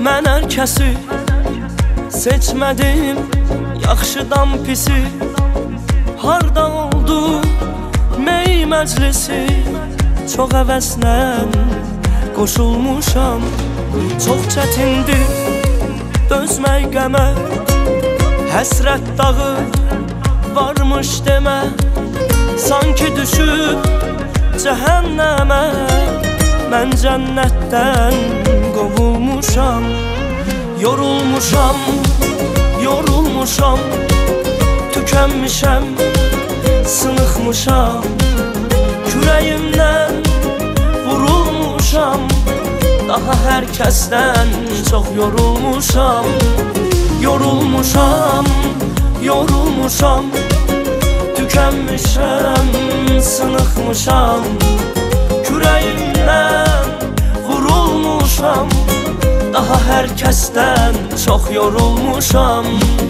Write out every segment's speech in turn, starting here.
Mən hər kəsi seçmədim, yaxşıdan pisi. Harda oldu mey məclisi, çox əvəzlə qoşulmuşam. Çox çətindir dözmək qəmə, həsrət dağı varmış demə. Sanki düşüb cəhənnəmə, mən cənnətdən qovulmuşam. Yorulmuşam, yorulmuşam, tükənmişəm, sınıxmışam. Kürəyimdən vurulmuşam, daha hər kəsdən çox yorulmuşam. Yorulmuşam, yorulmuşam, tükənmişəm, sınıxmışam. Kürəyimdən vurulmuşam, daha hər kəsdən çox yorulmuşam.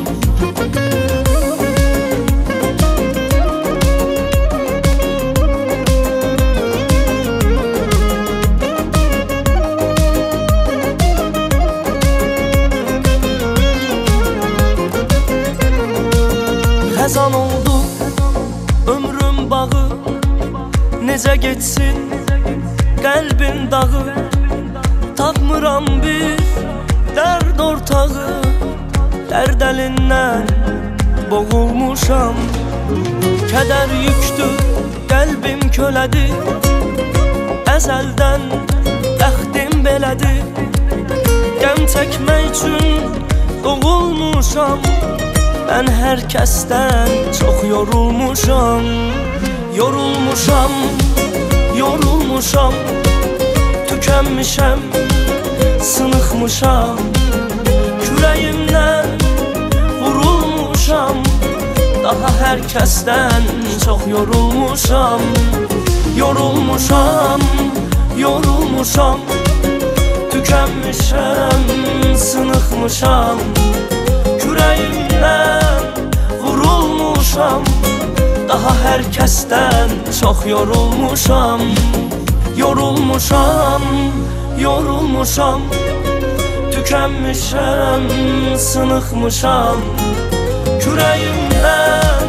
Xəzan oldu ömrüm bağı, necə geçsin qəlbin dağı. Tapmıram bir dərd ortağı, dərd əlindən boğulmuşam. Kədər yüktür, qəlbim kölədir, əzəldən bəxtim belədir. Qəm çəkmək üçün doğulmuşam, mən hər kəsdən çox yorulmuşam. Yorulmuşam, yorulmuşam, tükənmişəm, sınıxmışam. Kürəyimdən vurulmuşam, daha hər kəsdən çox yorulmuşam. Yorulmuşam, yorulmuşam, tükənmişəm, sınıxmışam. Kürəyimdən vurulmuşam, daha hər kəsdən çox yorulmuşam. Yorulmuşam, yorulmuşam, tükənmişəm, sınıxmışam. Kürəyimdən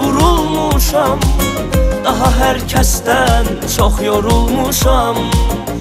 vurulmuşam, daha hər kəsdən çox yorulmuşam.